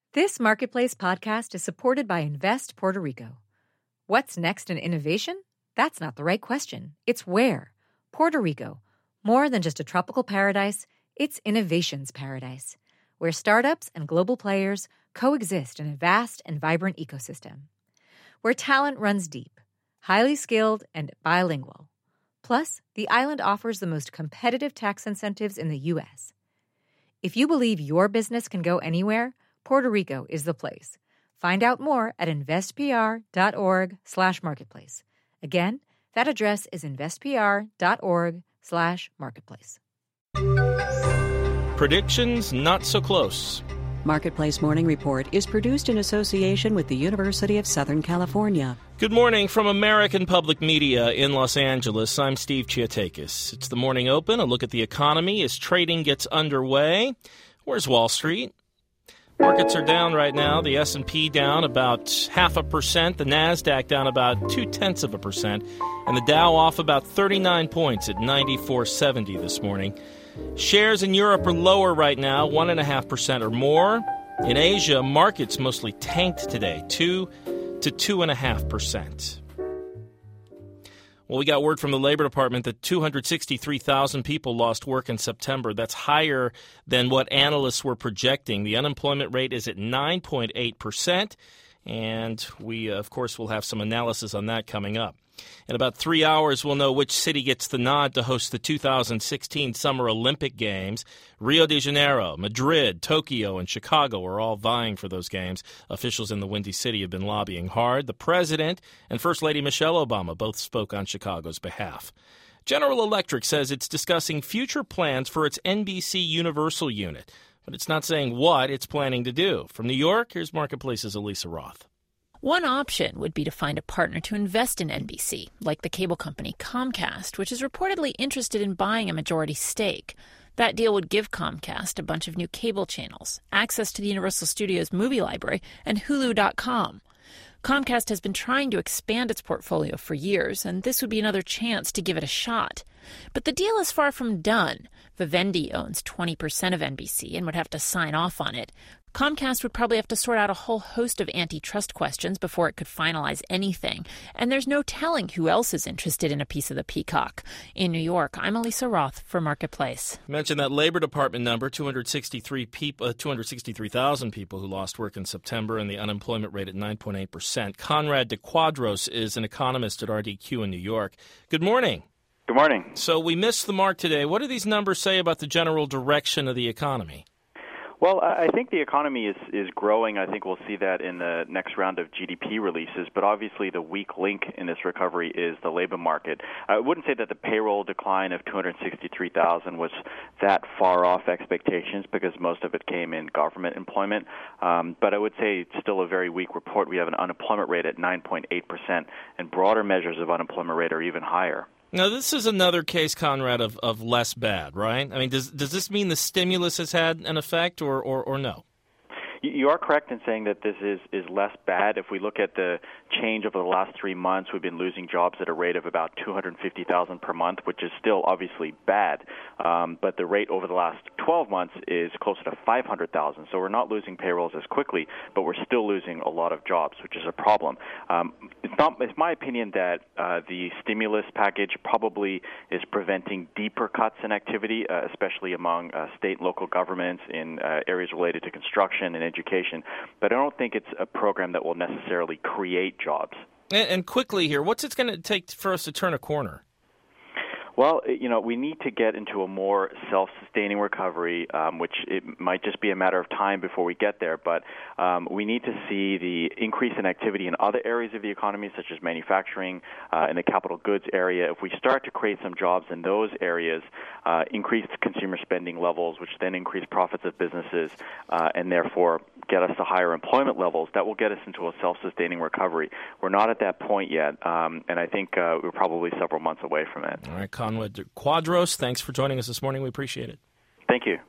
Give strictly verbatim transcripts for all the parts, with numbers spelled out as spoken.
This Marketplace podcast is supported by Invest Puerto Rico. What's next in innovation? That's not the right question. It's where. Puerto Rico. More than just a tropical paradise, it's innovation's paradise, where startups and global players coexist in a vast and vibrant ecosystem. Where talent runs deep, highly skilled, and bilingual. Plus, the island offers the most competitive tax incentives in the U S. If you believe your business can go anywhere, Puerto Rico is the place. Find out more at investpr.org slash marketplace. Again, that address is investpr.org slash marketplace. Predictions not so close. Marketplace Morning Report is produced in association with the University of Southern California. Good morning from American Public Media in Los Angeles. I'm Steve Chiatakis. It's the morning open, a look at the economy as trading gets underway. Where's Wall Street? Markets are down right now. The S and P down about half a percent. The NASDAQ down about two-tenths of a percent. And the Dow off about thirty-nine points at ninety-four seventy this morning. Shares in Europe are lower right now, one point five percent or more. In Asia, markets mostly tanked today, two to two point five percent. Well, we got word from the Labor Department that two hundred sixty-three thousand people lost work in September. That's higher than what analysts were projecting. The unemployment rate is at nine point eight percent, and we, of course, will have some analysis on that coming up. In about three hours, we'll know which city gets the nod to host the two thousand sixteen Summer Olympic Games. Rio de Janeiro, Madrid, Tokyo, and Chicago are all vying for those games. Officials in the Windy City have been lobbying hard. The president and First Lady Michelle Obama both spoke on Chicago's behalf. General Electric says it's discussing future plans for its N B C Universal unit, but it's not saying what it's planning to do. From New York, here's Marketplace's Elisa Roth. One option would be to find a partner to invest in N B C, like the cable company Comcast, which is reportedly interested in buying a majority stake. That deal would give Comcast a bunch of new cable channels, access to the Universal Studios movie library, and Hulu dot com. Comcast has been trying to expand its portfolio for years, and this would be another chance to give it a shot. But the deal is far from done. Vivendi owns twenty percent of N B C and would have to sign off on it. Comcast would probably have to sort out a whole host of antitrust questions before it could finalize anything. And there's no telling who else is interested in a piece of the peacock. In New York, I'm Elisa Roth for Marketplace. Mentioned that Labor Department number, two hundred sixty-three people, uh, two hundred sixty-three thousand people who lost work in September, and the unemployment rate at nine point eight percent. Conrad de Quadros is an economist at R D Q in New York. Good morning. Good morning. So we missed the mark today. What do these numbers say about the general direction of the economy? Well, I think the economy is, is growing. I think we'll see that in the next round of G D P releases. But obviously the weak link in this recovery is the labor market. I wouldn't say that the payroll decline of two hundred sixty-three thousand was that far off expectations because most of it came in government employment. Um, but I would say it's still a very weak report. We have an unemployment rate at nine point eight percent, and broader measures of unemployment rate are even higher. Now, this is another case, Conrad, of, of less bad, right? I mean, does does this mean the stimulus has had an effect or, or, or no? You are correct in saying that this is, is less bad. If we look at the change over the last three months, we've been losing jobs at a rate of about two hundred fifty thousand per month, which is still obviously bad. Um, but the rate over the last twelve months is closer to five hundred thousand. So we're not losing payrolls as quickly, but we're still losing a lot of jobs, which is a problem. Um, it's not. It's my opinion that uh, the stimulus package probably is preventing deeper cuts in activity, uh, especially among uh, state and local governments in uh, areas related to construction and education, but I don't think it's a program that will necessarily create jobs. And, and quickly here, what's it going to take for us to turn a corner? Well, you know, we need to get into a more self-sustaining recovery, um, which it might just be a matter of time before we get there. But um, we need to see the increase in activity in other areas of the economy, such as manufacturing, uh, in the capital goods area. If we start to create some jobs in those areas, uh, increase consumer spending levels, which then increase profits of businesses, uh, and therefore get us to higher employment levels, that will get us into a self-sustaining recovery. We're not at that point yet, um, and I think uh, we're probably several months away from it. All right, Conrad de Quadros, thanks for joining us this morning. We appreciate it. Thank you.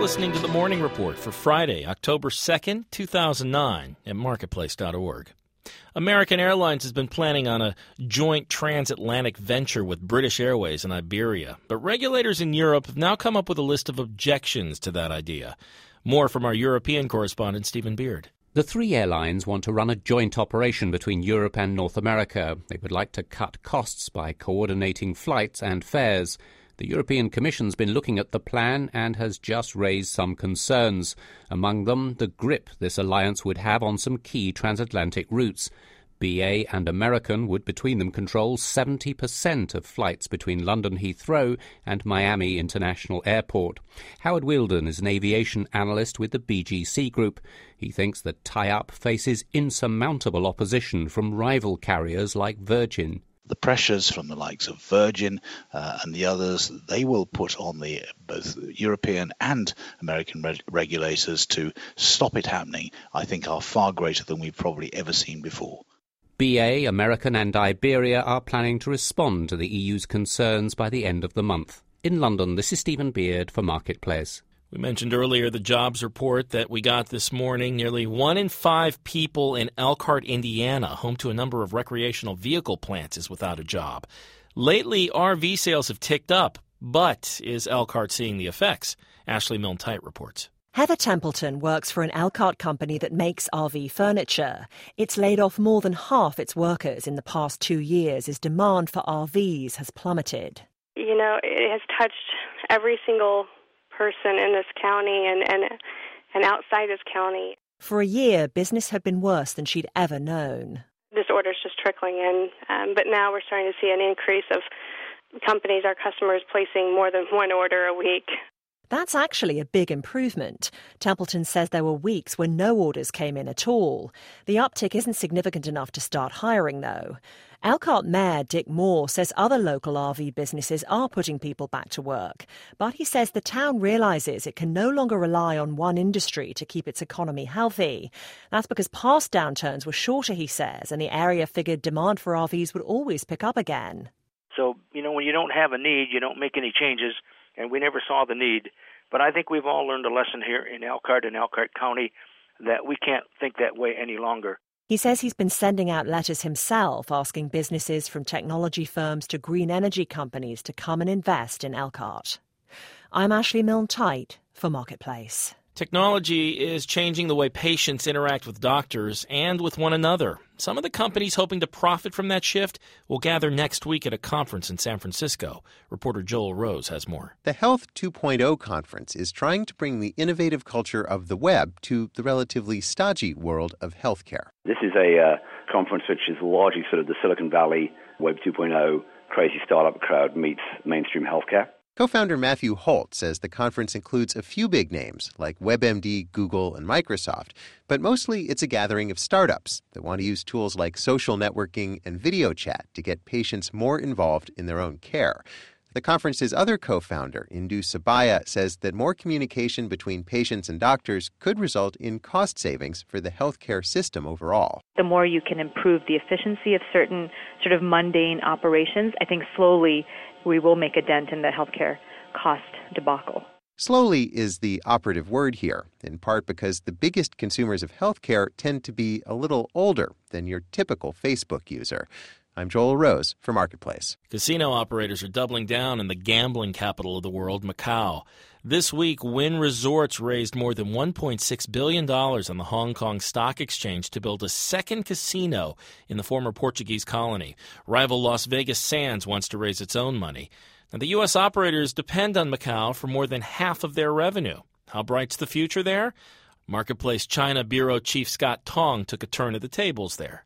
listening to The Morning Report for Friday, October second, two thousand nine at marketplace dot org. American Airlines has been planning on a joint transatlantic venture with British Airways and Iberia, but regulators in Europe have now come up with a list of objections to that idea. More from our European correspondent, Stephen Beard. The three airlines want to run a joint operation between Europe and North America. They would like to cut costs by coordinating flights and fares. The European Commission's been looking at the plan and has just raised some concerns. Among them, the grip this alliance would have on some key transatlantic routes. B A and American would between them control seventy percent of flights between London Heathrow and Miami International Airport. Howard Wielden is an aviation analyst with the B G C Group. He thinks the tie-up faces insurmountable opposition from rival carriers like Virgin. The pressures from the likes of Virgin uh, and the others, they will put on the both European and American reg- regulators to stop it happening, I think are far greater than we've probably ever seen before. B A, American and Iberia are planning to respond to the E U's concerns by the end of the month. In London, this is Stephen Beard for Marketplace. We mentioned earlier the jobs report that we got this morning. Nearly one in five people in Elkhart, Indiana, home to a number of recreational vehicle plants, is without a job. Lately, R V sales have ticked up, but is Elkhart seeing the effects? Ashley Milne-Tite reports. Heather Templeton works for an Elkhart company that makes R V furniture. It's laid off more than half its workers in the past two years as demand for R Vs has plummeted. You know, it has touched every single person in this county and, and, and outside this county. For a year, business had been worse than she'd ever known. This order's just trickling in, um, but now we're starting to see an increase of companies, our customers, placing more than one order a week. That's actually a big improvement. Templeton says there were weeks when no orders came in at all. The uptick isn't significant enough to start hiring, though. Elkhart Mayor Dick Moore says other local R V businesses are putting people back to work. But he says the town realises it can no longer rely on one industry to keep its economy healthy. That's because past downturns were shorter, he says, and the area figured demand for R Vs would always pick up again. So, you know, when you don't have a need, you don't make any changes, and we never saw the need. But I think we've all learned a lesson here in Elkhart and Elkhart County that we can't think that way any longer. He says he's been sending out letters himself asking businesses from technology firms to green energy companies to come and invest in Elkhart. I'm Ashley Milne-Tite for Marketplace. Technology is changing the way patients interact with doctors and with one another. Some of the companies hoping to profit from that shift will gather next week at a conference in San Francisco. Reporter Joel Rose has more. The Health two point oh conference is trying to bring the innovative culture of the web to the relatively stodgy world of healthcare. This is a uh, conference which is largely sort of the Silicon Valley Web two point oh crazy startup crowd meets mainstream healthcare. Co-founder Matthew Holt says the conference includes a few big names like WebMD, Google, and Microsoft, but mostly it's a gathering of startups that want to use tools like social networking and video chat to get patients more involved in their own care. The conference's other co-founder, Indu Sabaya, says that more communication between patients and doctors could result in cost savings for the healthcare system overall. The more you can improve the efficiency of certain sort of mundane operations, I think slowly we will make a dent in the healthcare cost debacle. Slowly is the operative word here, in part because the biggest consumers of healthcare tend to be a little older than your typical Facebook user. I'm Joel Rose for Marketplace. Casino operators are doubling down in the gambling capital of the world, Macau. This week, Wynn Resorts raised more than one point six billion dollars on the Hong Kong Stock Exchange to build a second casino in the former Portuguese colony. Rival Las Vegas Sands wants to raise its own money. Now, the U S operators depend on Macau for more than half of their revenue. How bright's the future there? Marketplace China Bureau Chief Scott Tong took a turn at the tables there.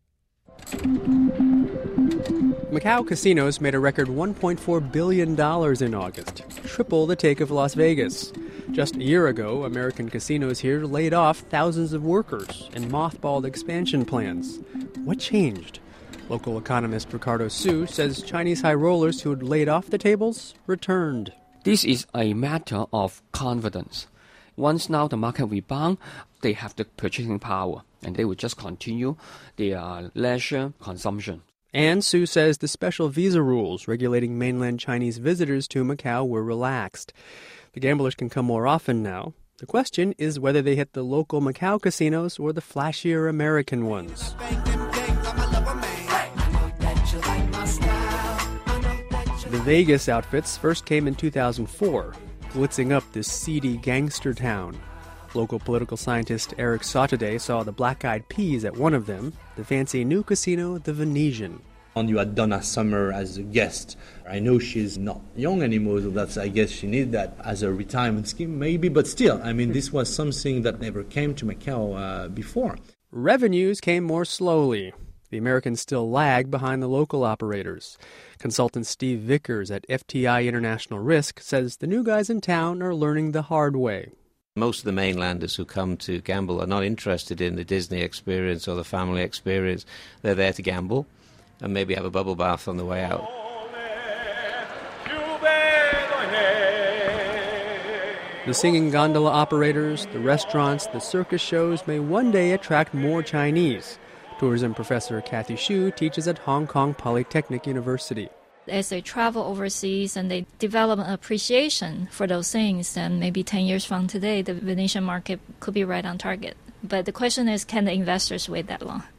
Macau casinos made a record one point four billion dollars in August, triple the take of Las Vegas. Just a year ago, American casinos here laid off thousands of workers and mothballed expansion plans. What changed? Local economist Ricardo Su says Chinese high rollers who had laid off the tables returned. This is a matter of confidence. Once now the market rebound, they have the purchasing power, and they will just continue their leisure consumption. And Su says the special visa rules regulating mainland Chinese visitors to Macau were relaxed. The gamblers can come more often now. The question is whether they hit the local Macau casinos or the flashier American ones. The Vegas outfits first came in two thousand four, blitzing up this seedy gangster town. Local political scientist Eric Sotoday saw the Black Eyed Peas at one of them, the fancy new casino, the Venetian. You had Donna Summer as a guest. I know she's not young anymore, so that's, I guess she needed that as a retirement scheme, maybe. But still, I mean, this was something that never came to Macau uh, before. Revenues came more slowly. The Americans still lag behind the local operators. Consultant Steve Vickers at F T I International Risk says the new guys in town are learning the hard way. Most of the mainlanders who come to gamble are not interested in the Disney experience or the family experience. They're there to gamble and maybe have a bubble bath on the way out. The singing gondola operators, the restaurants, the circus shows may one day attract more Chinese. Tourism professor Kathy Xu teaches at Hong Kong Polytechnic University. As they travel overseas and they develop an appreciation for those things, then maybe ten years from today, the Venetian market could be right on target. But the question is, can the investors wait that long?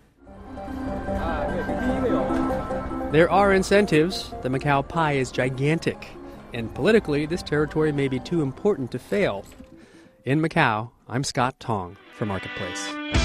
There are incentives. The Macau pie is gigantic. And politically, this territory may be too important to fail. In Macau, I'm Scott Tong for Marketplace.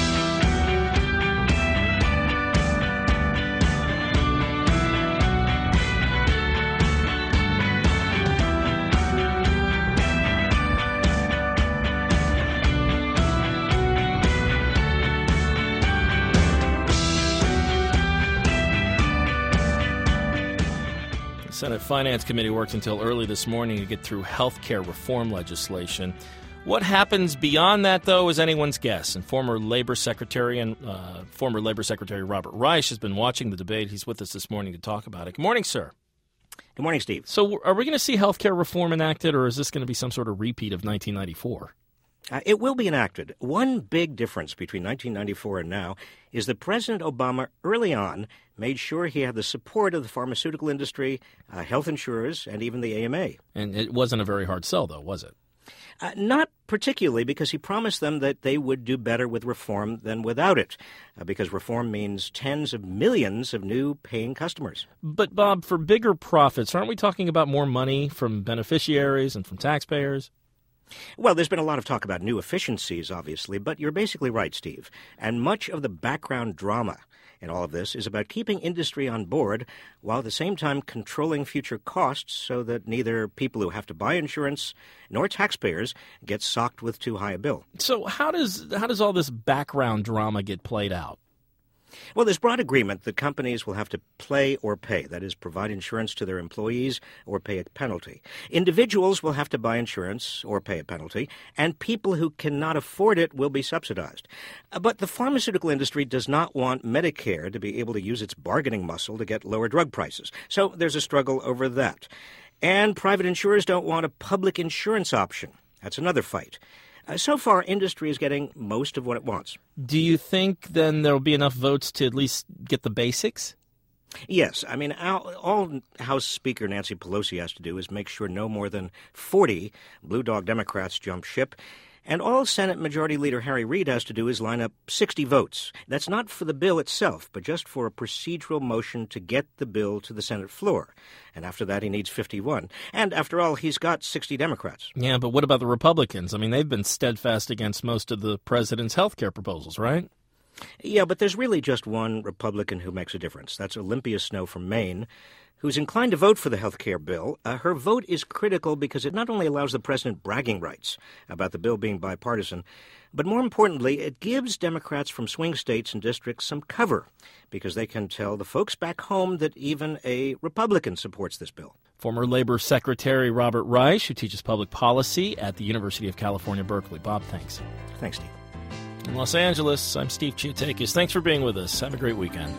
Senate Finance Committee worked until early this morning to get through health care reform legislation. What happens beyond that, though, is anyone's guess. And former Labor Secretary and uh, former Labor Secretary Robert Reich has been watching the debate. He's with us this morning to talk about it. Good morning, sir. Good morning, Steve. So are we going to see health care reform enacted, or is this going to be some sort of repeat of nineteen ninety-four? Uh, it will be enacted. One big difference between nineteen ninety-four and now is that President Obama early on made sure he had the support of the pharmaceutical industry, uh, health insurers, and even the A M A. And it wasn't a very hard sell, though, was it? Uh, not particularly, because he promised them that they would do better with reform than without it, uh, because reform means tens of millions of new paying customers. But, Bob, for bigger profits, aren't we talking about more money from beneficiaries and from taxpayers? Well, there's been a lot of talk about new efficiencies, obviously, but you're basically right, Steve. And much of the background drama in all of this is about keeping industry on board while at the same time controlling future costs so that neither people who have to buy insurance nor taxpayers get socked with too high a bill. So how does how does all this background drama get played out? Well, there's broad agreement that companies will have to play or pay, that is, provide insurance to their employees or pay a penalty. Individuals will have to buy insurance or pay a penalty, and people who cannot afford it will be subsidized. But the pharmaceutical industry does not want Medicare to be able to use its bargaining muscle to get lower drug prices. So there's a struggle over that. And private insurers don't want a public insurance option. That's another fight. Uh, so far, industry is getting most of what it wants. Do you think then there will be enough votes to at least get the basics? Yes. I mean, all, all House Speaker Nancy Pelosi has to do is make sure no more than forty Blue Dog Democrats jump ship. And all Senate Majority Leader Harry Reid has to do is line up sixty votes. That's not for the bill itself, but just for a procedural motion to get the bill to the Senate floor. And after that, he needs fifty-one. And after all, he's got sixty Democrats. Yeah, but what about the Republicans? I mean, they've been steadfast against most of the president's health care proposals, right? Yeah, but there's really just one Republican who makes a difference. That's Olympia Snowe from Maine, who's inclined to vote for the health care bill. Uh, her vote is critical because it not only allows the president bragging rights about the bill being bipartisan, but more importantly, it gives Democrats from swing states and districts some cover because they can tell the folks back home that even a Republican supports this bill. Former Labor Secretary Robert Reich, who teaches public policy at the University of California, Berkeley. Bob, thanks. Thanks, Steve. In Los Angeles, I'm Steve Chiotakis. Thanks for being with us. Have a great weekend.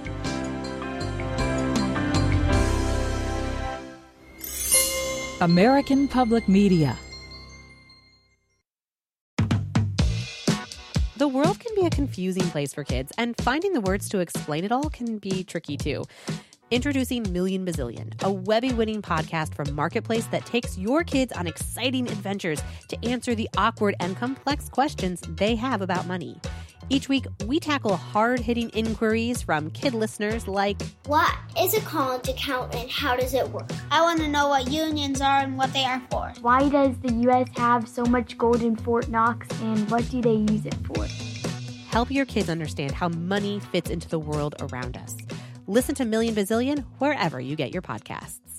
American Public Media. The world can be a confusing place for kids, and finding the words to explain it all can be tricky too. Introducing Million Bazillion, a Webby-winning podcast from Marketplace that takes your kids on exciting adventures to answer the awkward and complex questions they have about money. Each week, we tackle hard-hitting inquiries from kid listeners like, what is a college account and how does it work? I want to know what unions are and what they are for. Why does the U S have so much gold in Fort Knox and what do they use it for? Help your kids understand how money fits into the world around us. Listen to Million Bazillion wherever you get your podcasts.